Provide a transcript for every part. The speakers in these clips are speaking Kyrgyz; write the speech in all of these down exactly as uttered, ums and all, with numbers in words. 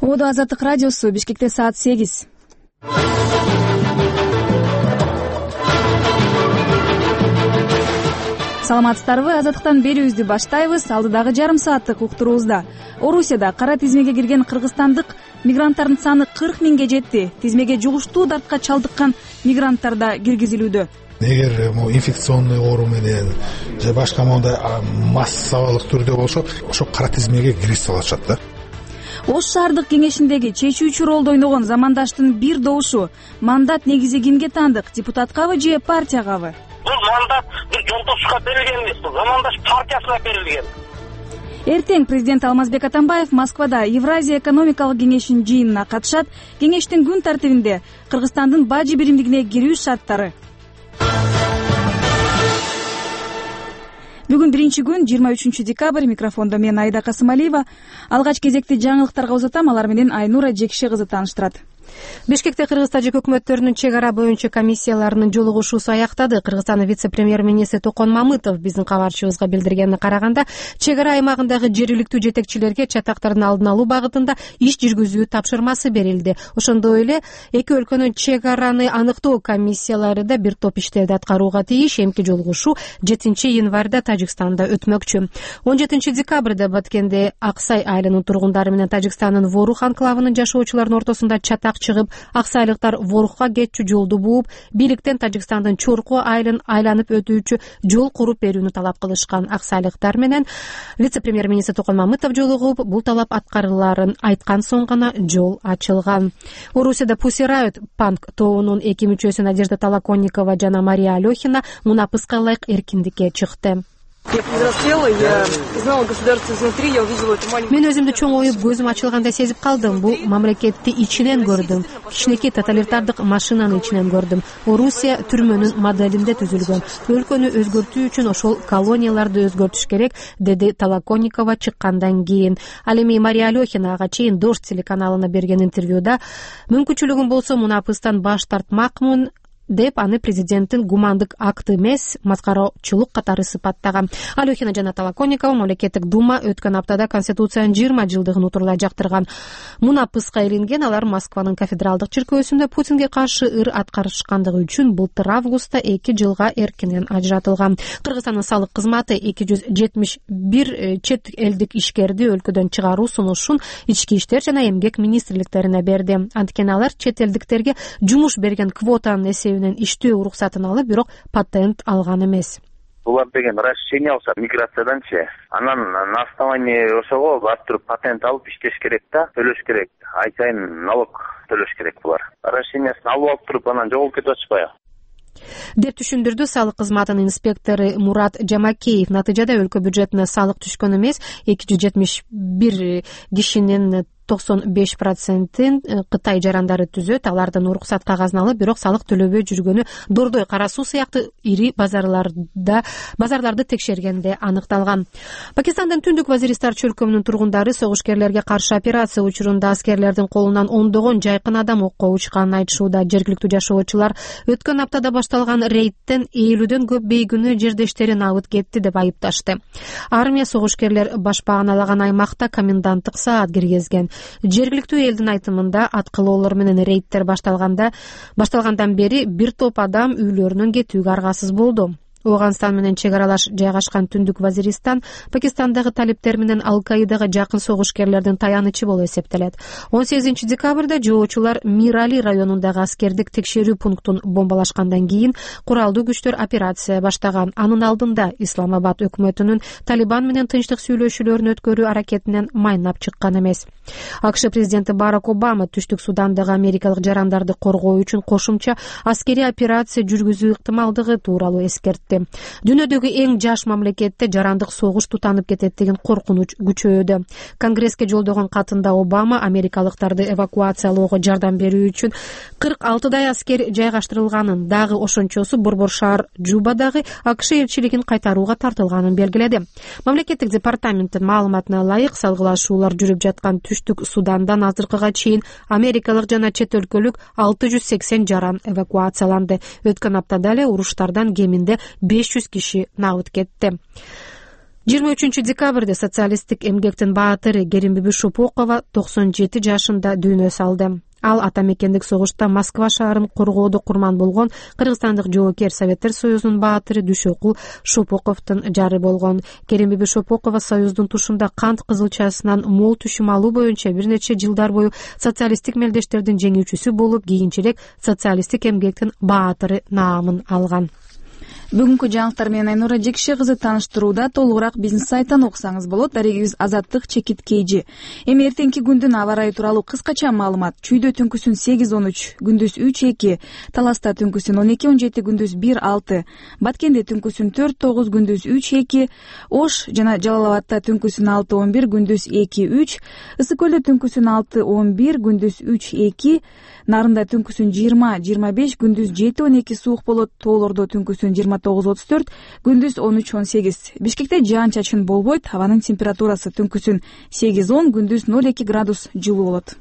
Оодо Азаттык радиосу, Бишкекте саат сегиз. Саламатсыздарбы? Азаттыктан берүүбүздү баштайбыз. Алдыдагы жарым сааттык уктуруубузда Орусияда кара тизмеге кирген кыргызстандык мигранттардын саны кырк миңге жетти. Тизмеге жугуштуу дартка чалдыккан мигранттар да киргизилүүдө. Эгер могу инфекционный оору менен же башка моундай массалык түрдө болсо, ошо кара тизмеге кирип салышат да. Ош шаардык кеңешиндеги чечүүчү ролду ойногон замандаштын бир добушу мандат негизи кимге таандык? Депутаткабы же партиягабы? Бул мандат бир жолдошко берилген эмес, бул замандаш партиясына берилген. Эртең президент Алмазбек Атамбаев Москвада Евразия экономикалык кеңешинин жыйынына катышат. Кеңештин күн тартибинде Кыргызстандын бажы биримдигине кирүү шарттары. Бүгүн биринчи күн, жыйырма үчүнчү декабрь. Микрофондо мен Айда Касымалиева. Алгач кезекти жаңылыктарга узатам, алар менен Айнура Жекше кызы тааныштырат. Бишкекте Кыргыз тажик өкмөттөрүнүн чек ара боюнча комиссияларынын жолугушуусу аяктады. Кыргызстандын вице-премьер-министри Токон Мамытов биздин кабарчыбызга билдиргенине караганда, чек ара аймагындагы жергиликтүү жетекчилерге чатактардын алдын алуу багытында иш жүргүзүү тапшырмасы берилди. Ошондой эле эки өлкөнүн чек араны аныктоо комиссиялары да бир топ иштерди аткарууга тийиш. Эмки жолугушуу жетинчи январда Тажикстанда өтмөкчү. он жетинчи декабрда Баткенде Аксай айылынын тургундары менен Тажикстандын Ворух анклавынын жашоочуларынын ортосунда чатак чыгып, аксайлыктар Ворухка кетчү жолду бууп, бийликтен Тажикстандын Чорку айылын айланып өтүүчү жол куруп берүүнү талап кылышкан. Аксайлыктар менен вице-премьер-министр Токон Мамытов жолугуп, бул талап аткарыларын айткан соң гана жол ачылган. Орусияда Pussy Riot панк тобунун эки мүчөсү Надежда Толоконникова жана Мария Алехина мунапыска ылайык эркиндикке чыкты. Мен өзүмдү чоң оюп, көзүм ачылгандай сезип калдым. Бул мамлекетти ичинен көрдүм. Кичинекей тоталитардык машинаны ичинен көрдүм. Орусия түрмөнүн моделинде түзүлгөн. Өлкөнү өзгөртүү үчүн ошол колонияларды өзгөртүш керек, деди Толоконникова чыккандан кийин. Ал эми Мария Алехина ага чейин Дождь телеканалына берген интервьюда мүмкүнчүлүгүм болсо мунапыстан баш тартмакмын деп аны президенттин гумандык акты эмес, маскароочулук катары сыпаттаган. Алехина жана Толоконникова мамлекеттик дума өткөн аптада Конституциянын жыйырма жылдыгын утурлай жактырган. Мунапыска илинген алар Москванын кафедралдык чиркөөсүндө Путинге каршы ыр аткарышкандыгы үчүн былтыр августта эки жылга эркинен ажыратылган. Кыргызстандын салык кызматы эки жүз жетимиш бир чет элдик ишкерди өлкөдөн чыгаруу сунушун ички иштер жана эмгек министрликтерине берди. Анткени алар чет элдиктерге жумуш берген квотанын эсебинен иштөө уруксатын алып, бирок патент алган эмес. Булар деген расчение алса миграциядансчы, анан на основании ошого ар түрү патент алып иштеш керек да, төлөш керек. Ай сайын налог төлөш керек булар. Расчениясын алып алып туруп анан жоголуп кетип атышпайбы? Деп түшүндүрдү салык кызматынын инспектору Мурат Жамакеев. Натыйжада өлкө бюджетине салык түшкөн эмес, эки жүз жетимиш бир кишинин токсон беш процентин Кытай жарандары түзөт. Алардын уруксат кагазын алып, бирок салык төлөбөй жүргөнү Дордой, Кара Суу сыяктуу ири базарларда базарларды текшергенде аныкталган. Пакистандын түндүк Вазиристар чөлкөмүнүн тургундары согушкерлерге каршы операция учурунда аскерлердин колунан ондогон жайкын адам окко учканын айтышууда. Жергиликтүү жашоочулар өткөн аптада башталган рейдтен элүүдөн көп бейгүнөө жердештерин алып кетти деп айыпташты. Армия согушкерлер башпаганалаган аймакта коменданттык саат киргизген. Жергиликтүү элдин айтымында аткылоолор менен рейдтер башталганда башталгандан бери бир топ адам үйлөрүнөн кетүүгө аргасыз болду. Оганстан менен чек аралаш жайгашкан түндүк Вазиристан Пакистандагы талиптер менен Ал-Каидага жакын согушкерлердин таянычы болуп эсептелет. он сегизинчи декабрда жоочулар Мирали районундагы аскердик текшерүү пунктун бомбалашкандан кийин куралдуу күчтөр операция баштаган. Анын алдында Исламабад өкмөтүнүн Талибан менен тынчтык сүйлөшүүлөрүн өткөрүү аракетинен майнап чыккан эмес. АКШ президенти Барак Обама Түштүк Судандагы америкалык жарандарды коргоо үчүн кошумча аскерий операция жүргүзүү ыктымалдыгы тууралуу эскертти. Дүйнөдөгү эң жаш мамлекетте жарандык согуш тутанып кетет деген коркунуч күчөдү. Конгресске жолдогон катында Обама америкалыктарды эвакуациялоого жардам берүү үчүн кырк алтыдай аскер жайгаштырылганын, дагы ошончосу борбор шаар Джубадагы АКШ элчилигин кайтарууга тартылганын белгиледи. Мамлекеттик департаменттин маалыматына ылайык, салгылашуулар жүрүп жаткан Түштүк Судандан азыркыга чейин америкалык жана чет өлкөлүк алты жүз сексен жаран эвакуацияланды. Өткөн аптада эле уруштардан кеминде беш жүз киши набыт кетти. жыйырма үчүнчү декабрда социалисттик эмгектин баатыры Керимбиби Шопокова токсон жети жашында дүйнө салды. Ал ата мекендик согушта Москва шаарын коргоодо курман болгон кыргызстандык жоокер Советтер Союзунун баатыры Дүйшөкул Шопоковдун жары болгон. Керимбиби Шопокова Союздун тушунда кант кызылчасынан мол түшүм алуу боюнча бир нече жылдар бою социалисттик мелдештердин жеңүүчүсү болуп, кийинчерээк социалисттик эмгектин баатыры наамын алган. Бүгүнкү жаңылыктар менен Айнура Жекше кызы тааныштырууда. Толугураак бизнес сайттан окусаңыз болот. Дарегибиз Азаттык Чекит Кейжи. Эми эртеңки күндүн аба ырайы тууралуу кыскача маалымат. Чүйдө түнкүсүн сегиз он үч, күндүз үч эки, Таласта түнкүсүн он эки он жети, күндүз бир алты, Баткенде түнкүсүн төрт тогуз, күндүз үч эки, Ош жана Жалал Абадта түнкүсүн алты он бир, күндүз эки үч, Ысык көлдө түнкүсүн алты он бир, күндүз үч эки, Нарында түнкүсүн жыйырма жыйырма беш, күндүз жети он эки суук болот. Тоолордо түнкүсүн жыйырма тогуз отуз төрт, күндүз он үч он сегиз. Бишкекте жаан чачын болбойт. Абанын температурасы түнкүсүн сегиз он, күндүз ноль эки градус жылуу болот.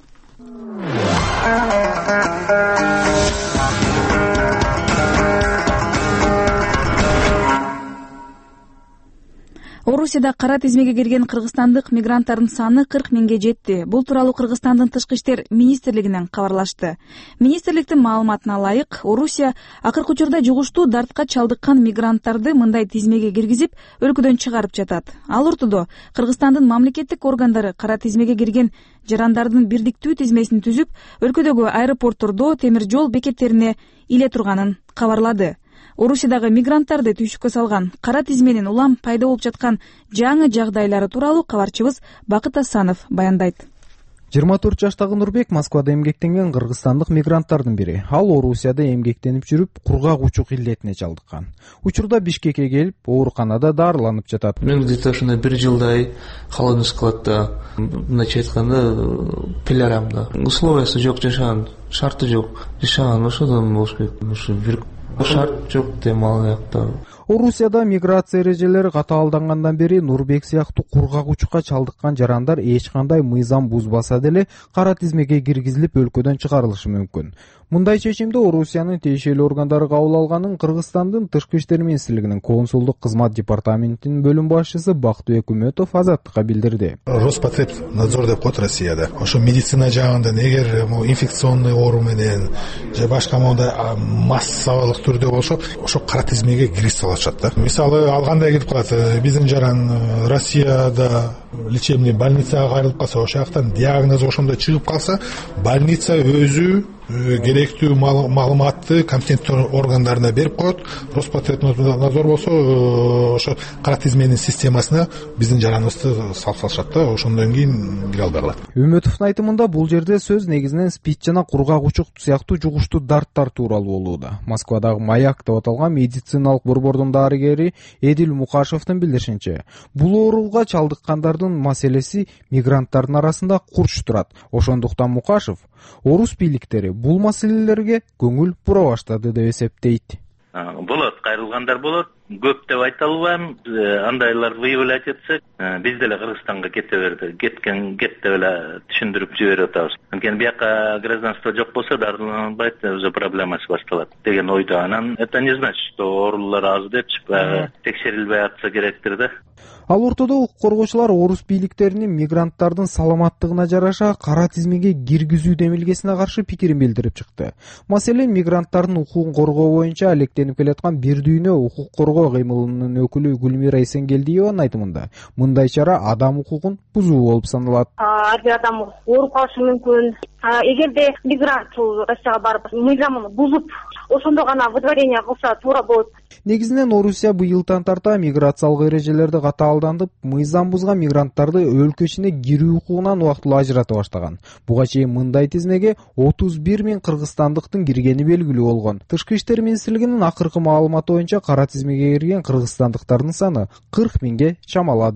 Орусияда кара тизмеге кирген кыргызстандык мигранттардын саны кырк миңге жетти. Бул тууралуу Кыргызстандын Тышкы иштер министрлигинен кабарлашты. Министрликтин маалыматына ылайык, Орусия акыркы учурда жугуштуу дартка чалдыккан мигранттарды мындай тизмеге киргизип, өлкөдөн чыгарып жатат. Ал ортодо Кыргызстандын мамлекеттик органдары кара тизмеге кирген жарандардын бирдиктүү тизмесин түзүп, өлкөдөгү аэропорттордо, темир жол бекеттерине иле турганын кабарлады. Орусиядагы мигранттарды түйшүккө салган кара тизменин улам пайда болуп жаткан жаңы жагдайлары тууралуу кабарчыбыз Бакыт Асанов баяндайт. жыйырма төрт жаштагы Нурбек Москвада эмгектенген кыргызстандык мигранттардын бири. Ал Орусияда эмгектенип жүрүп, кургак учук илдетине чалдыккан. Учурда Бишкекке келип, ооруканада дарыланып жатат. Мен где-то ушундай бир жылдай холодный складда, мындайча айтканда, пилорамда. Условиясы жок жашаган, шарты жок жашаган, ошодон болуш керек. Ушу бир шарт жок дем ал жакта. Орусияда миграция эрежелери катаалдангандан бери Нурбек сыяктуу кургак учукка чалдыккан жарандар эч кандай мыйзам бузбаса деле кара тизмеге киргизилип өлкөдөн чыгарылышы мүмкүн. Мындай чечимди Орусиянын тиешелүү органдары кабыл алганын Кыргызстандын Тышкы иштер министрлигинин консулдук кызмат департаментинин бөлүм башчысы Бактыбек Үмөтов Азаттыкка билдирди. Роспотребнадзор деп коет Россияда. Ошо медицина жагында эгер инфекционный оору менен же башка мондай массалык түрдө болсо, ошо кара тизмеге киргизе алышат да. Мисалы алгандай кетип калат, биздин жаран Россияда лечебный больницага кайрылып калса, ошол жактан диагноз ошондой чыгып калса, больница өзү керектүү маалыматты компетенттүү органдарына берип коет. Роспотребнадзор болсо ошо кара тизменин системасына биздин жараныбызды салып салышат да, ошондон кийин кире албай калат. Үмөтовдун айтымында бул жерде сөз негизинен спид жана кургак учук сыяктуу жугуштуу дарттар тууралуу болууда. Москвадагы Маяк деп аталган медициналык борбордун дарыгери Эдил Мукашевдин билдиришинче, бул ооруга чалдыккандардын маселеси мигранттардын арасында курч турат. Ошондуктан Мукашев орус бийликтери бул маселелерге көңүл бура баштады деп эсептейт. Болот, кайрылгандар болот. Көп деп айта албайм. Андайлар выявлять этсек, биз деле Кыргызстанга кете берди. Кеткен кет деп эле түшүндүрүп жиберип атабыз. Анткени бияка гражданство жок болсо дарыланбайт, уже проблемасы башталат деген ойдо. Анан это не значит, что оорулар аз деп текшерилбей атса керектир да. Ал ортодо укук коргоочулар орус бийликтеринин мигранттардын саламаттыгына жараша кара тизмеге киргизүү демилгесине каршы пикирин билдирип чыкты. Маселен, мигранттардын укугун коргоо боюнча алектенип келаткан бир дүйнө укук коргоо кыймылынын өкүлү Гүлмира Эсенгелдиеванын айтымында, мындай чара адам укугун бузуу болуп саналат. Ар бир адам ооруп калышы мүмкүн. Эгерде мигрант Россияга барып мыйзамын бузуп, ошондо гана выдворение кылса туура болот. Негизинен Орусия быйылдан тарта миграциялык эрежелерди катаалдантып, мыйзам бузган мигранттарды өлкө ичине кирүү укугунан убактылуу ажырата баштаган. Буга чейин мындай тизмеге отуз бир миң кыргызстандыктын киргени белгилүү болгон. Тышкы иштер министрлигинин акыркы маалыматы боюнча кара тизмеге кирген кыргызстандыктардын саны кырк миңге чамалады.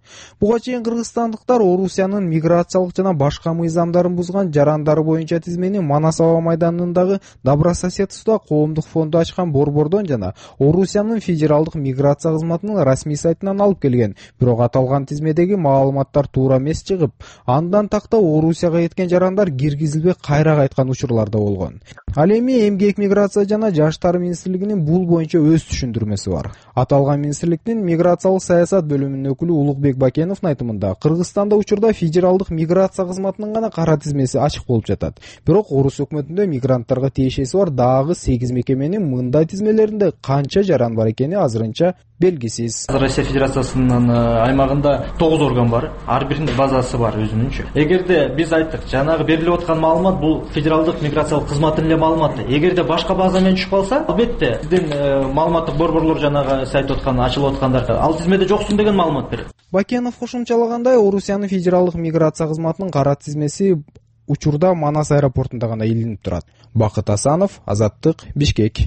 Буга чейин кыргызстандыктар Орусиянын миграциялык жана башка мыйзамдарын бузган жарандары боюнча тизмени Манас аба майданындагы Добрососедство коомдук фонду ачкан борбордон жана Орусиянын федералдык миграция кызматынын расмий сайтынан алып келген. Бирок аталган тизмедеги маалыматтар туура эмес чыгып, андан такта Орусияга кеткен жарандар киргизилбей кайра кайткан учурлар да болгон. Ал эми Эмгек миграция жана Жаштар министрлигинин бул боюнча өз түшүндүрмөсү бар. Аталган министрликтин миграциялык саясат бөлүмүнүн өкүлү Улукбек Бакеновдун айтымында, Кыргызстанда учурда федералдык миграция кызматынын гана кара тизмеси ачык болуп жатат. Бирок Орус өкмөтүндө мигранттарга тиешеси бар дагы сегиз мекеменин мындай тизмелеринде канча жаран бар экени азырынча белгисиз. Россия Федерациясынын аймагында тогуз орган бар, ар биринин базасы бар өзүнүнчө. Эгерде биз айттык, жанагы берилип аткан маалымат бул федералдык миграциялык кызматтын эле маалыматы. Эгерде башка база менен түшүп калса, албетте биздин маалыматтык борборлор жанагы сайт аткан, ачылып аткандар ал тизмеде жоксуң деген маалымат берет. Бакенов кошумчалагандай, Орусиянын федералдык миграция кызматынын кара тизмеси учурда Манас аэропортунда гана илинип турат. Бакыт Асанов, Азаттык, Бишкек.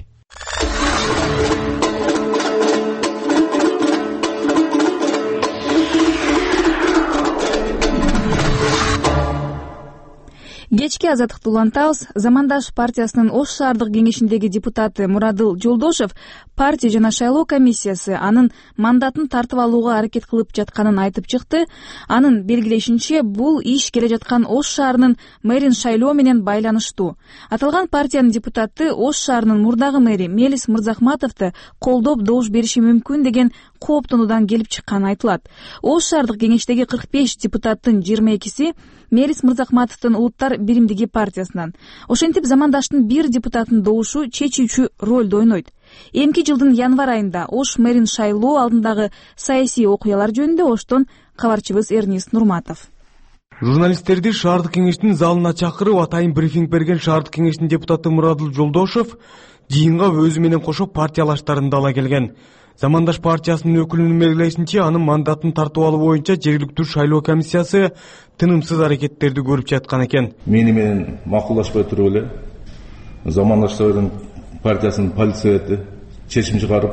Кечки Азаттыкты улантабыз. Замандаш партиясынын Ош шаардык кеңешиндеги депутаты Мурадыл Жолдошев партия жана шайлоо комиссиясы анын мандатын тартып алууга аракет кылып жатканын айтып чыкты. Анын белгилешинче, бул иш келе жаткан Ош шаарынын мэрин шайлоо менен байланыштуу. Аталган партиянын депутаты Ош шаарынын мурдагы мэри Мелис Мырзахматовду колдоп добуш бериши мүмкүн деген кооптонуудан келип чыкканы айтылат. Ош шаардык кеңештеги кырк беш депутаттын жыйырма экиси Мелис Мырзахматовдун Улуттар биримдиги партиясынан. Ошентип замандаштын бир депутатынын добушу чечүүчү ролду ойнойт. Эмки жылдын январь айында Ош мэрин шайлоо алдындагы саясий окуялар жөнүндө Оштон кабарчыбыз Эрнист Нурматов. Журналисттерди шаардык кеңештин залына чакырып атайын брифинг берген шаардык кеңештин депутаты Мурадыл Жолдошев жыйынга өзү менен кошо партиялаштарын да ала келген. Замандаш партиясынын өкүлүнүн белгилешинче, анын мандатын тартып алуу боюнча жергиликтүү шайлоо комиссиясы тынымсыз аракеттерди көрүп жаткан экен. Мени менен макулдашпай туруп эле Замандаш партиясынын полицияты чечим чыгарып,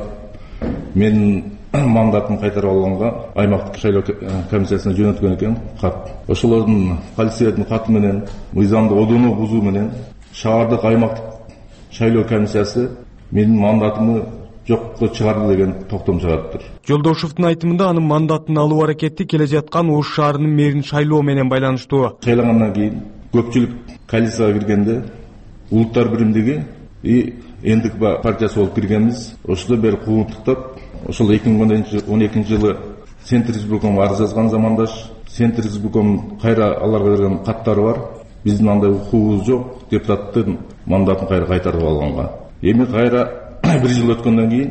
менин мандатын кайтарып алганга аймактык шайлоо комиссиясына жөнөткөн экен кат. Ошолордун полицияттын каты менен мыйзамды одоно бузуу менен шаардык аймактык шайлоо комиссиясы менин мандатымды жокко чыгарды деген токтом чыгарыптыр. Жолдошевдун айтымында, анын мандатын алуу аракети келе жаткан Ош шаарынын мэрин шайлоо менен байланыштуу. Шайлангандан кийин көпчүлүк коалицияга киргенде Улуттар биримдиги и Эндик партиясы болуп киргенбиз. Ошондо бери куугунтуктап, ошол эки миң он экинчи жылы Центр избирком арыз жазган Замандаш, Центр избирком кайра аларга берген каттары бар. Биздин андай укугубуз жок, депутаттын мандатын кайра кайтарып алганга. Эми кайра бир жыл өткөндөн кийин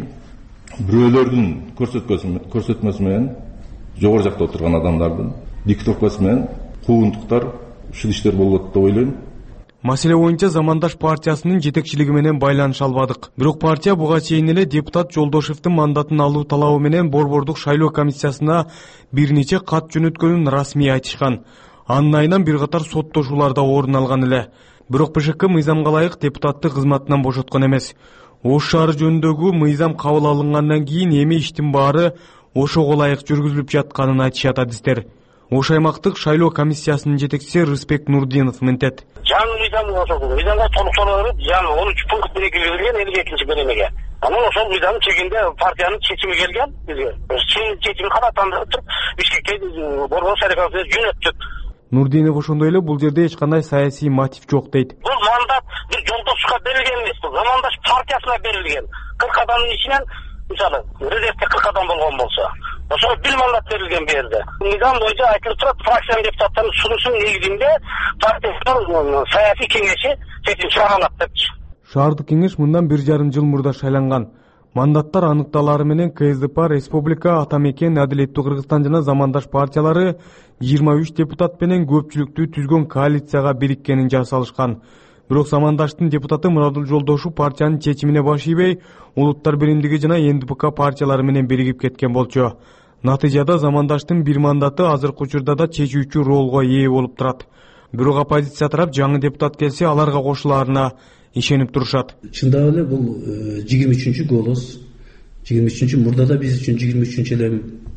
бирөөлөрдүн көрсөтмөсү менен жогору жакта отурган адамдардын диктовкасы менен куугунтуктар ушул иштер болот деп ойлойм. Маселе боюнча Замандаш партиясынын жетекчилиги менен байланыша албадык. Бирок партия буга чейин эле депутат Жолдошевдун мандатын алуу талабы менен борбордук шайлоо комиссиясына бир нече кат жөнөткөнүн расмий айтышкан. Анын айынан бир катар соттошуулар да орун алган эле. Бирок БШК мыйзамга ылайык депутатты кызматынан бошоткон эмес. Ош шаары жөнүндөгү мыйзам кабыл алынгандан кийин эми иштин баары ошого ылайык жүргүзүлүп жатканын айтышат адистер. Ош аймактык шайлоо комиссиясынын жетекчиси Рыспек Нурдинов мынтет. Жаңы мыйзам кошулду. Мыйзамга толуктоолор жаңы он үч пункт менен киргизилген элүү экинчи беренеге. Анан ошол мыйзамдын чегинде партиянын чечими келген бизге. Чечим кабаттандырып туруп Бишкекке борбор шайлоо комиссиясына жөнөттүк. Нурдинов ошондой эле бул жерде эч кандай саясий мотив жок дейт. Бул мандат бир жолдошко берилген эмес, бул Замандаш партиясына берилген. кырк адамдын ичинен, мисалы, резервде кырк адам болгон болсо, ошол бир мандат берилген бу жерде. Мыйзам боюнча айтылып турат, фракциянын депутаттарынын сунушунун негизинде партиянын саясий кеңеши чечим чыгарат депчи. Шаардык кеңеш мындан бир жарым жыл мурда шайланган. Мандаттар аныкталары менен КСДП, Республика, Атамекен, Адилеттүү Кыргызстан жана Замандаш партиялары жыйырма үч депутат менен көпчүлүктүү түзгөн коалицияга бириккенин жар салышкан. Бирок Замандаштын депутаты Мурадыл Жолдошев партиянын чечимине баш ийбей, Улуттар биримдиги жана НДПК партиялары менен биригип кеткен болчу. Натыйжада Замандаштын бир мандаты азыркы учурда да чечүүчү ролго ээ болуп турат. Бирок оппозиция тарап жаңы депутат келсе аларга кошулаарына ишенип турушат. Чындап эле бул жыйырма үчүнчү голос, жыйырма үчүнчү мурда да биз үчүн жыйырма үчүнчү эле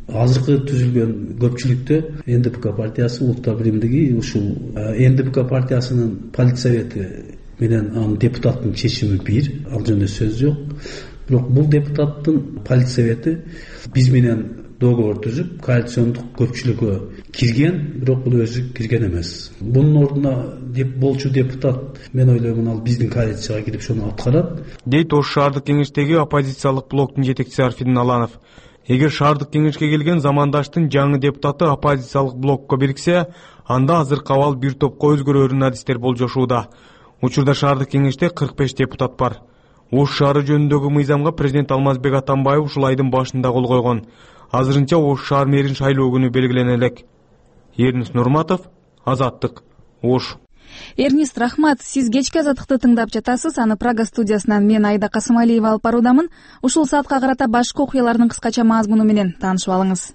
азыркы түзүлгөн көпчүлүктө эн дэ пэ ка партиясы улуттар биримдиги ушул эн дэ пэ ка партиясынын политсовети менен анын депутаттын чечими бир, ал жөнүндө сөз жок. Бирок бул депутаттын политсовети биз менен договор түзүп, коалициондук көпчүлүккө кирген, бирок бул өзү кирген эмес. Бунун ордуна деп болчу депутат, мен ойлоймун, ал биздин коалицияга кирип шуну аткарат, дейт Ош шаардык кеңештеги оппозициялык блоктун жетекчиси Арфин Аланов. Эгер шаардык кеңешке келген замандаштын жаңы депутаты оппозициялык блокко бириксе, анда азыркы абал бир топко өзгөрөрүн адистер болжошууда. Учурда шаардык кеңеште кырк беш депутат бар. Ош шаары жөнүндөгү мыйзамга президент Алмазбек Атамбаев ушул айдын башында кол койгон. Азырынча Ош шаар мэрин шайлоо күнү белгилене элек. Эрнис Нурматов, Азаттык, Ош. Эрнис, рахмат. Сиз кечки Азаттыкты тыңдап жатасыз. Аны Прага студиясынан мен Айда Касымалиева алып баруудамын. Ушул саатка карата башкы окуялардын кыскача мазмуну менен таанышып алыңыз.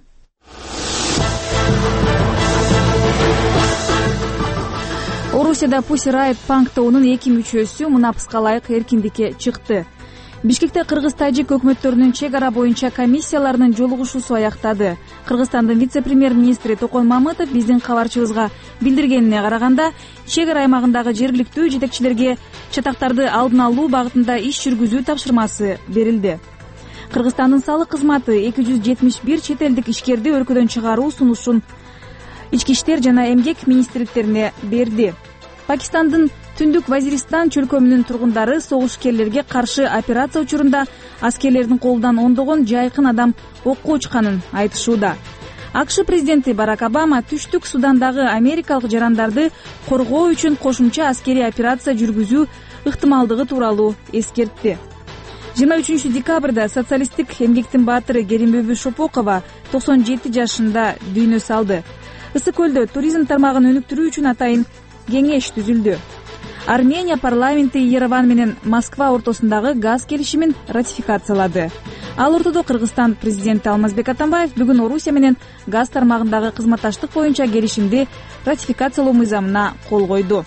Орусияда Pussy Riot панк тобунун эки мүчөсү мунапыска ылайык эркиндикке чыкты. Бишкекте кыргыз-тажик өкмөттөрүнүн чек ара боюнча комиссияларынын жолугушуусу аяктады. Кыргызстандын вице-премьер-министри Токон Мамытов биздин кабарчыбызга билдиргенине караганда, чек ара аймагындагы жергиликтүү жетекчилерге чатактарды алдын алуу багытында иш жүргүзүү тапшырмасы берилди. Кыргызстандын салык кызматы эки жүз жетимиш бир чет элдик ишкерди өлкөдөн чыгаруу сунушун ички иштер жана эмгек министрликтерине берди. Пакистандын Түндүк Вазиристан чөлкөмүнүн тургундары согушкерлерге каршы операция учурунда аскерлердин колунан ондогон жайкын адам окко учканын айтышууда. АКШ президенти Барак Обама Түштүк Судандагы америкалык жарандарды коргоо үчүн кошумча аскерий операция жүргүзүү ыктымалдыгы тууралуу эскертти. жыйырма үчүнчү декабрда социалисттик эмгектин баатыры Керимбүбү Шопокова токсон жети жашында дүйнө салды. Ысык көлдө туризм тармагын өнүктүрүү үчүн атайын кеңеш түзүлдү. Армения парламенти Ереван менен Москва ортосундагы газ келишимин ратификациялады. Ал ортодо Кыргызстан президенти Алмазбек Атамбаев бүгүн Орусия менен газ тармагындагы кызматташтык боюнча келишимди ратификациялоо мыйзамына кол койду.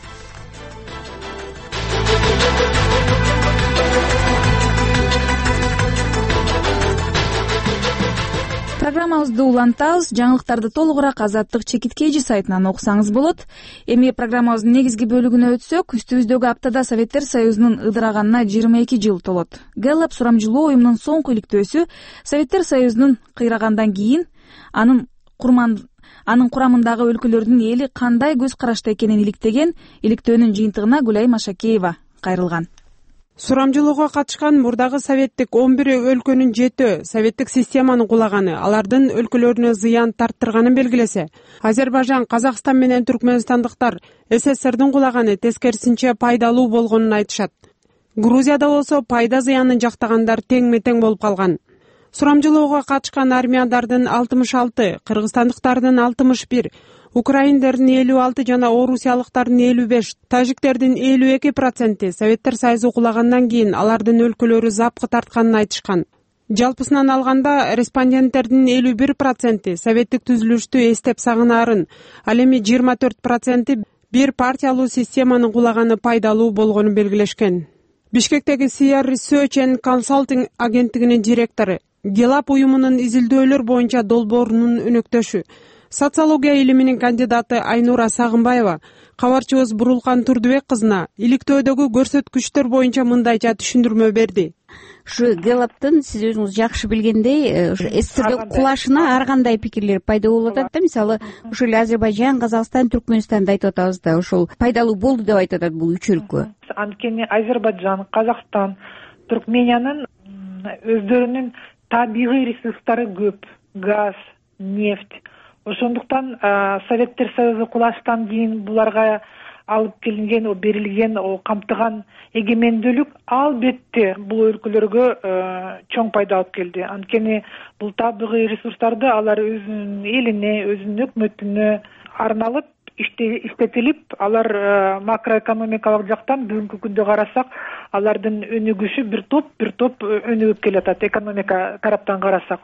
Программабызды улантабыз. Жаңылыктарды толугураак Азаттык чекиткейжи сайтынан окусаңыз болот. Эми программабыздын негизги бөлүгүнө өтсөк, үстүбүздөгү аптада Советтер Союзунун ыдыраганына жыйырма эки жыл толот. Гэллап сурамжылоо уюмунун соңку иликтөөсү Советтер Союзунун кыйрагандан кийин анын курман анын курамындагы өлкөлөрдүн эли кандай көз карашта экенин иликтеген. Иликтөөнүн жыйынтыгына Гүлай Машакеева кайрылган. Сурамжылоого катышкан мурдагы советтик он бир өлкөнүн жетөө советтик системаны кулаганы, алардын өлкөлөрүнө зыян тарттырганын белгилесе, Азербайжан, Казакстан менен түркмөнстандыктар эс эс эс эрдин кулаганы тескерисинче пайдалуу болгонун айтышат. Грузияда болсо пайда зыянын жактагандар тең-метең болуп калган. Сурамжылоого катышкан армиядардын алтымыш алты, кыргызстандыктардын алтымыш бир, украиндердин элүү алты жана орусиялыктардын элүү беш, тажиктердин элүү эки проценти Советтер Союзу кулагандан кийин алардын өлкөлөрү запкы тартканын айтышкан. Жалпысынан алганда респонденттердин элүү бир проценти советтик түзүлүштү эстеп сагынаарын, ал эми жыйырма төрт проценти бир партиялуу системаны кулаганы пайдалуу болгонун белгилешкен. Бишкектеги Sierra Research and Consulting агенттигинин директору, Гэллап уюмунун изилдөөлөр боюнча долбоорунун өнөктөшү, социология илиминин кандидаты Айнура Сагынбаева кабарчыбыз Бурулкан Турдубек кызына иликтөөдөгү көрсөткүчтөр боюнча мындайча түшүндүрмө берди. Ушу Гэллаптын сиз өзүңүз жакшы билгендей эстерге кулашына ар кандай пикирлер пайда болуп атат да. Мисалы, ушул Азербайжан, Казакстан, Түркмөнстанды айтып атабыз да, ушул пайдалуу болду деп айтып атат бул үч өлкө. Анткени Азербайжан, Казакстан, Түркмениянын өздөрүнүн табигый ресурстары көп, газ, нефть. Ошондуктан Советтер Союзу кулаштан кийин буларга алып келинген, берилген, камтыган эгемендүүлүк албетте бул өлкөлөргө чоң пайда алып келди. Анткени бул табигый ресурстарды алар өзүнүн элине, өзүнүн өкмөтүнө арналып иштетилип, алар макроэкономикалык жактан бүгүнкү күндө карасак, алардын өнүгүшү бир топ бир топ өнүгүп келатат экономика тараптан карасак.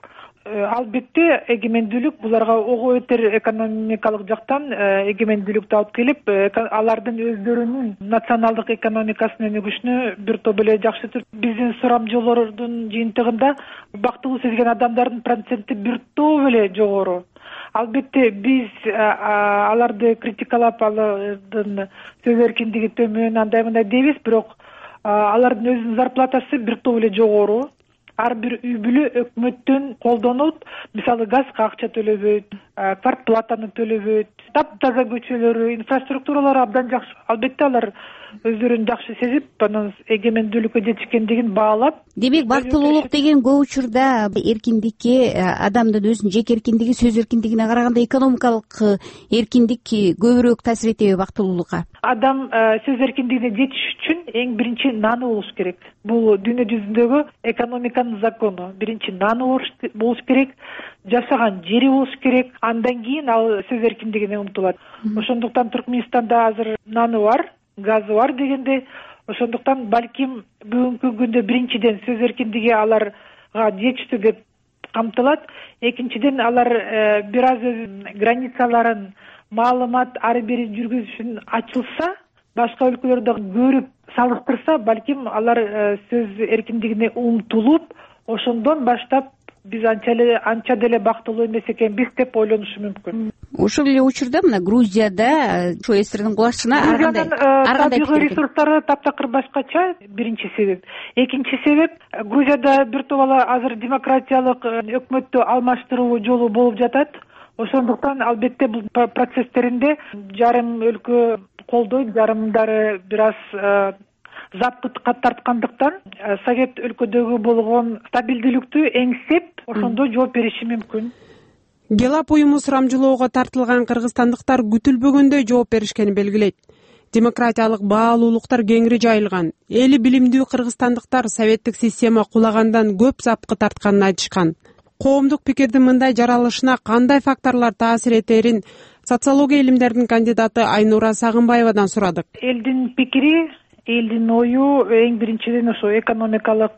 албетте эгемендүүлүк буларга ого бетер экономикалык жактан эгемендүүлүктү алып келип, алардын өздөрүнүн националдык экономикасын өнүгүшүнө бир топ эле жакшы түрдө биздин сурамжылоордун жыйынтыгында бактылуу сезген адамдардын проценти бир топ эле жогору. Албетте биз аларды критикалап, алардын сөз эркиндиги төмөн андай мындай дейбиз, бирок алардын өзүнүн зарплатасы бир топ эле жогору. Ар бир үй бүлө өкмөттөн колдонот, мисалы газга акча төлөбөйт, квартплатаны төлөбөйт, таптаза көчөлөрү, инфраструктуралары абдан жакшы. Албетте алар өздөрүн жакшы сезип, анан эгемендүүлүккө жетишкендигин баалап. Демек, бактылуулук деген көп учурда эркиндикке, адамдын өзүнүн жеке эркиндиги, сөз эркиндигине караганда экономикалык эркиндик көбүрөөк таасир этеби бактылуулукка? Адам сөз эркиндигине жетиш үчүн эң биринчи наны болуш керек. Бул дүйнө жүзүндөгү экономиканын закону. Биринчи наны болуш керек, жашаган жери болуш керек, андан кийин ал сөз эркиндигине умтулат. Ошондуктан Түркмөнстанда азыр наны бар, газы бар дегенде, ошондуктан балким бүгүнкү күндө биринчиден сөз эркиндиги аларга жетиштүү деп камтылат. Экинчиден алар бир аз границаларын, маалымат ар бири жүргүзүшүн ачылса, башка өлкөлөрдө көрүп салыштырса, балким алар сөз эркиндигине умтулуп, ошондон баштап биз анча эле анча деле бактылуу эмес экенбиз деп ойлонушу мүмкүн. Ошол эле учурда мына Грузияда ошо эстердин кулашына ар кандай ар кандай табигый ресурстары таптакыр башкача, биринчи себеп. Экинчи себеп, Грузияда бир топ азыр демократиялык өкмөттү алмаштыруу жолу болуп жатат. Ошондуктан албетте бул процесстеринде жарым өлкө колдойт, жарымдары бир аз запытка тарткандыктан Совет өлкөдөгү болгон стабилдүүлүктү эңсеп, ошондо жооп бериши мүмкүн. Гелап уюму сурамжылоого тартылган кыргызстандыктар күтүлбөгөндөй жооп беришкени белгилейт. Демократиялык баалуулуктар кеңири жайылган. Эли билимдүү кыргызстандыктар советтик система кулагандан көп запкы тартканын айтышкан. Коомдук пикирдин мындай жаралышына кандай факторлор таасир этерин социология илимдеринин кандидаты Айнура Сагынбаевадан сурадык. Элдин пикири, элдин ою эң биринчиден ошо экономикалык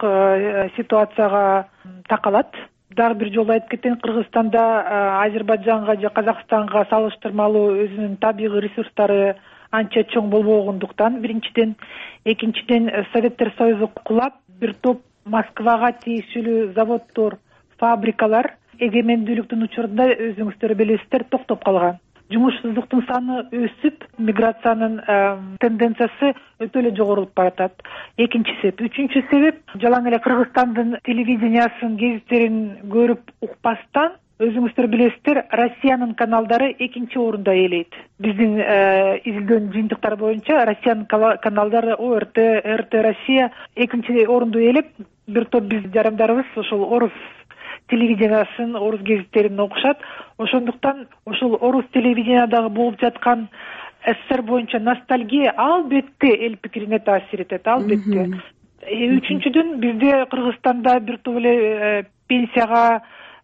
ситуацияга такалат. Дагы бир жолу айтып кетейин, Кыргызстанда Азербайджанга же Казакстанга салыштырмалуу өзүнүн табигый ресурстары анча чоң болбогондуктан биринчиден, экинчиден Советтер Союзу кулап, бир топ Москвага тиешелүү заводдор, фабрикалар эгемендүүлүктүн учурунда өзүңүздөр билесиздер токтоп калган. Жумушсуздуктун саны өсүп, миграциянын тенденциясы өтө эле жогорулуп баратат. Экинчи себеп. Үчүнчү себеп, жалаң эле Кыргызстандын телевидениясын, гезиттерин көрүп укпастан, өзүңүздөр билесиздер, Россиянын каналдары экинчи орунда ээлейт. Биздин изилдөөнүн жыйынтыктары боюнча Россиянын каналдары О Р Т, Р Т Россия экинчи орунду ээлеп, бир топ биз жарандарыбыз ошол орус телевидениясын, орус гезиттерин окушат. Ошондуктан ошол орус телевидениядагы болуп жаткан СССР боюнча ностальгия албетте эл пикирине таасир этет, албетте. Үчүнчүдөн, бизде Кыргызстанда бир топ эле пенсияга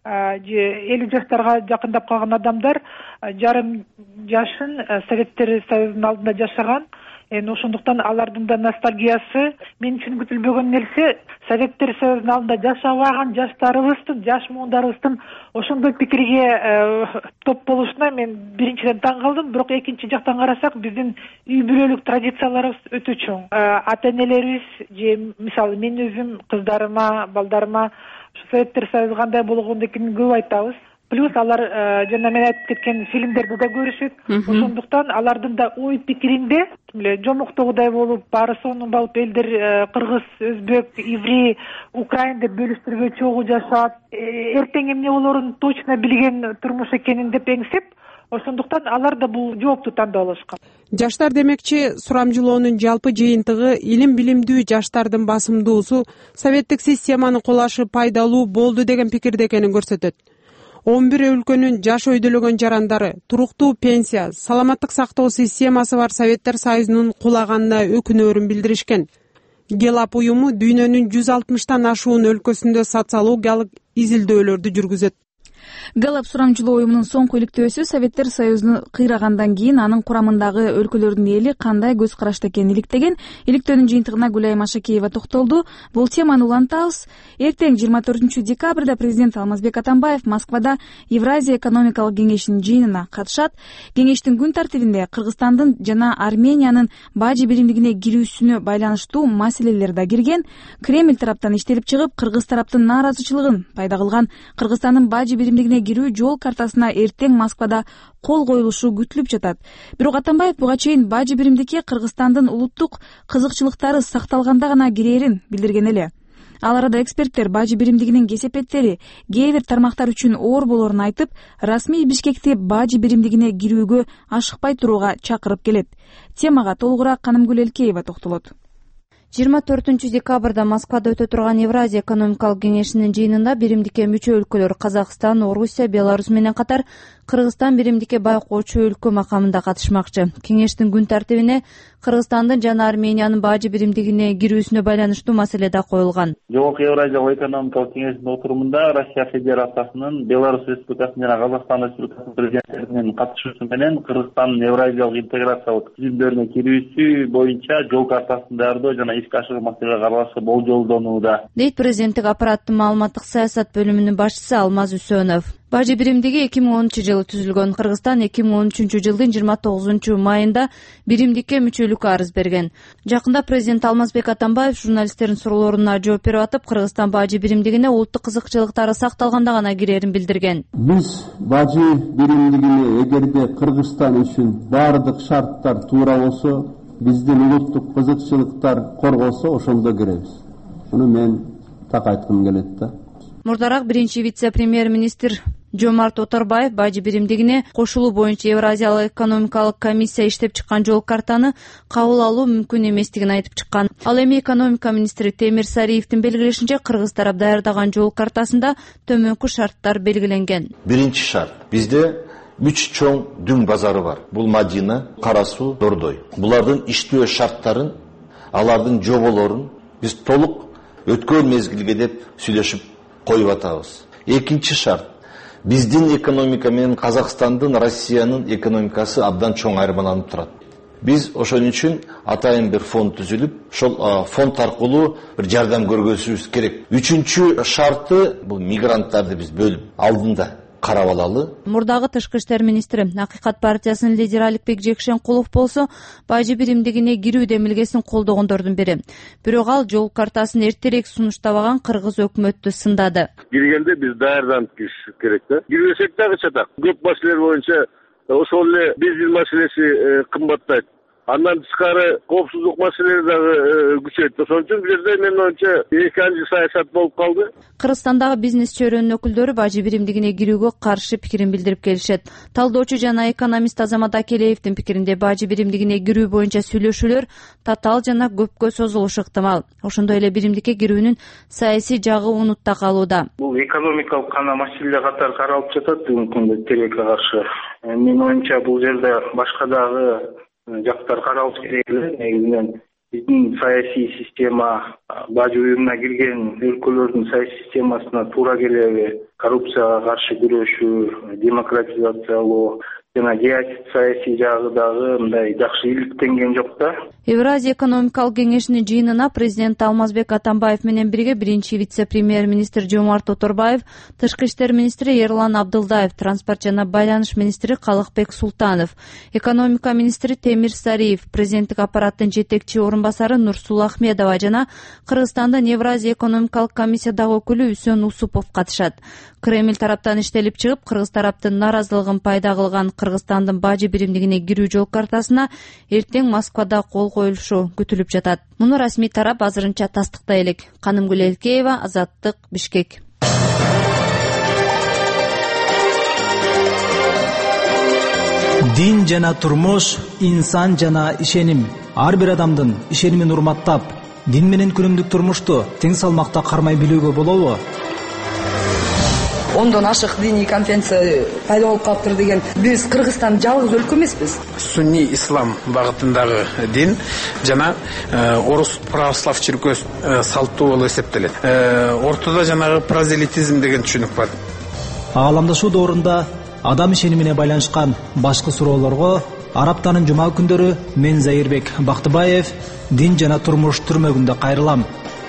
же элүү жаштарга жакындап калган адамдар жарым жашын Советтер Союзунун алдында жашаган. Ошондуктан алардын да ностальгиясы мен үчүн күтүлбөгөн нерсе, Советтер Союзунун алдында жашабаган жаштарыбыздын, жаш муундарыбыздын ошондой пикирге топ болушуна мен биринчиден таң калдым, бирок экинчи жактан карасак, биздин үй бүлөлүк традицияларыбыз өтө чоң. Ата энелерибиз же мисалы мен өзүм кыздарыма, балдарыма Советтер Союзу кандай болгон экенин көп айтабыз. Плюс алар жана мен айтып кеткен фильмдерди да көрүшөт. Ошондуктан алардын да ой пикиринде жомоктогудай болуп, баары сонун болуп, элдер кыргыз, өзбек, еврей, украин деп бөлүштүрбөй чогуу жашап, эртең эмне болорун точно билген турмуш экенин деп эңсеп, ошондуктан алар да бул жоопту тандап алышкан. Жаштар демекчи, сурамжылоонун жалпы жыйынтыгы илим билимдүү жаштардын басымдуусу советтик системаны кулашы пайдалуу болду деген пикирде экенин көрсөтөт. он бир өлкөнүн жаш өйдөлөгөн жарандары туруктуу пенсия, саламаттык сактоо системасы бар Советтер Союзунун кулаганына өкүнөөрүн билдиришкен. Гелап уюму дүйнөнүн жүз алтымыштан ашуун өлкөсүндө социологиялык изилдөөлөрдү жүргүзөт. галап сурамжылоо уюмунун соңку иликтөөсү Советтер Союзуну кыйрагандан кийин анын курамындагы өлкөлөрдүн эли кандай көз карашта экенин иликтеген. Иликтөөнүн жыйынтыгына Гүлайым Ашакеева токтолду. Бул теманы улантабыз. Эртең жыйырма төртүнчү декабрда президент Алмазбек Атамбаев Москвада Евразия экономикалык кеңешинин жыйынына катышат. Кеңештин күн тартибинде Кыргызстандын жана Армениянын бажы биримдигине кирүүсүнө байланыштуу маселелер да кирген. Кремль тараптан иштелип чыгып, Кыргыз тараптын нааразычылыгын пайда кылган. Кыргызстандын бажы биримдигине кирүү жол картасына эртең Москвада кол коюлушу күтүлүп жатат. Бирок Атамбаев буга чейин бажы биримдикке Кыргызстандын улуттук кызыкчылыктары сакталганда гана кирээрин билдирген эле. Ал арада эксперттер бажы биримдигинин кесепеттери кээ бир тармактар үчүн оор болоорун айтып, расмий Бишкекти бажы биримдигине кирүүгө ашыкпай турууга чакырып келет. Темага толугураак Канымгүл Элкеева токтолот. жыйырма төртүнчү декабрда Москвада өтө турган Евразия экономикалык кеңешинин жыйынында биримдикке мүчө өлкөлөр Казакстан, Орусия, Беларусь менен катар Кыргызстан биримдикке байкоочу өлкө макамында катышмакчы. Кеңештин күн тартибине Кыргызстандын жана Армениянын бажы биримдигине кирүүсүнө байланыштуу маселе да коюлган. Жогорку Евразиялык экономикалык кеңештин отурумунда Россия Федерациясынын, Беларусь Республикасынын жана Казакстан Республикасынын президенттеринин катышуусу менен Кыргызстандын Евразиялык интеграциялык тизимдөрүнө кирүүсү боюнча жол картасын даярдоо жана ишке ашыруу маселеге каралышы болжолдонууда, дейт президенттик аппараттын маалыматтык саясат бөлүмүнүн башчысы Алмаз Үсөнов. Бажы биримдиги эки миң онунчу жылы түзүлгөн. Кыргызстан эки миң он үчүнчү жылдын жыйырма тогузунчу майында биримдикке мүчөлүккө арыз берген. Жакында президент Алмазбек Атамбаев журналисттердин суроолоруна жооп берип атып, Кыргызстан бажы биримдигине улуттук кызыкчылыктары сакталганда гана кирээрин билдирген. Биз бажы биримдигине эгерде Кыргызстан үчүн баардык шарттар туура болсо, биздин улуттук кызыкчылыктар корголсо, ошондо киребиз. Муну мен так айткым келет да. Мурдараак биринчи вице-премьер-министр Жомарт Оторбаев бажы биримдигине кошулуу боюнча Евразиялык экономикалык комиссия иштеп чыккан жол картаны кабыл алуу мүмкүн эместигин айтып чыккан. Ал эми экономика министри Темир Сариевдин белгилешинче, Кыргыз тарап даярдаган жол картасында төмөнкү шарттар белгиленген. Биринчи шарт: бизде үч чоң дүң базары бар. Бул Мадина, Кара Суу, Дордой. Булардын иштөө шарттарын, алардын жоболорун биз толук өткөн мезгилге деп сүйлөшүп коюп атабыз. Экинчи шарт: биздин экономика менен Казакстандын, Россиянын экономикасы абдан чоң айырмаланып турат. Биз ошон үчүн атайын бир фонд түзүлүп, ошол фонд аркылуу бир жардам көргөзүшүбүз керек. Үчүнчү шарты бул мигранттарды биз бөлүп алдында карап алалы. Мурдагы тышкы иштер министри Акыйкат партиясынын лидери Аликбек Жекшенкулов болсо, бажы биримдигине кирүү демилгесин колдогондордун бири. Бирок ал жол картасын эртерээк сунуштабаган кыргыз өкмөттү сындады. Киргенде биз даярданып киришибиз керек да. Кирбесек дагы чатак. Көп маселелер боюнча ошол эле бензин маселеси кымбаттайт. Андан тышкары коопсуздук маселеси дагы күчөйт. Ошон үчүн бул жерде менин оюмча эки анчы саясат болуп калды. Кыргызстандагы бизнес чөйрөнүн өкүлдөрү бажы биримдигине кирүүгө каршы пикирин билдирип келишет. Талдоочу жана экономист Азамат Акелеевдин пикиринде, бажы биримдигине кирүү боюнча сүйлөшүүлөр татаал жана көпкө созулушу ыктымал. Ошондой эле биримдикке кирүүнүн саясий жагы унутта калууда. Бул экономикалык гана маселе катары каралып жатат бүгүнкү күндө тилекке каршы. Менин оюмча бул жерде башка дагы жактар каралыш керек эле. Негизинен биздин саясий система, бажы уюмуна кирген өлкөлөрдүн саясий системасына туура келеби, коррупцияга каршы күрөшүү, демократизациялоо жана саясий жагы дагы мындай жакшы иликтенген жок да. Евразия экономикалык кеңешинин жыйынына президент Алмазбек Атамбаев менен бирге биринчи вице-премьер-министр Жомарт Оторбаев, тышкы иштер министри Эрлан Абдылдаев, транспорт жана байланыш министри Калыкбек Султанов, экономика министри Темир Сариев, президенттик аппараттын жетекчи орун басары Нурсулу Ахмедова жана Кыргызстандын Евразия экономикалык комиссиядагы өкүлү Үсөн Усупов катышат. Кремль тараптан иштелип чыгып, Кыргыз тараптын нааразылыгын пайда кылган Кыргызстандын бажы биримдигине кирүү жол картасына эртең Москвада кол коюлушу күтүлүп жатат. Муну расмий тарап азырынча тастыктай элек. Канымгүл Элкеева, Азаттык, Бишкек. Дин жана турмуш, инсан жана ишеним. Ар бир адамдын ишенимин урматтап, дин менен күнүмдүк турмушту тең салмакта кармай билүүгө болобу? Ондон ашык диний конференция пайда болуп калыптыр деген. Биз Кыргызстан жалгыз өлкө эмеспиз. Сунни ислам багытындагы дин жана орус православ чиркөөсү салттуу болуп эсептелет. Ортодо жанагы прозелитизм деген түшүнүк бар. ааламдашуу доорунда адам ишенимине байланышкан башкы суроолорго Араптанын жума күндөрү мен Зайырбек Бактыбаев дин жана турмуш түрмөгүндө кайрылам.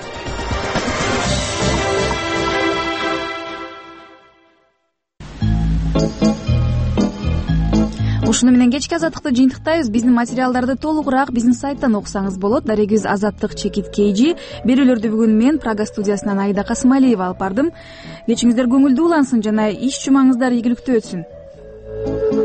Ушуну менен кечки азаттыкты жыйынтыктайбыз. Биздин материалдарды толугураак биздин сайттан окусаңыз болот. Дарегибиз Азаттык чекит kg. Берүүлөрдү бүгүн мен Прага студиясынан Аида Касымалиева алып бардым. Кечиңиздер көңүлдүү улансын жана иш жумаңыздар ийгиликтүү өтсүн.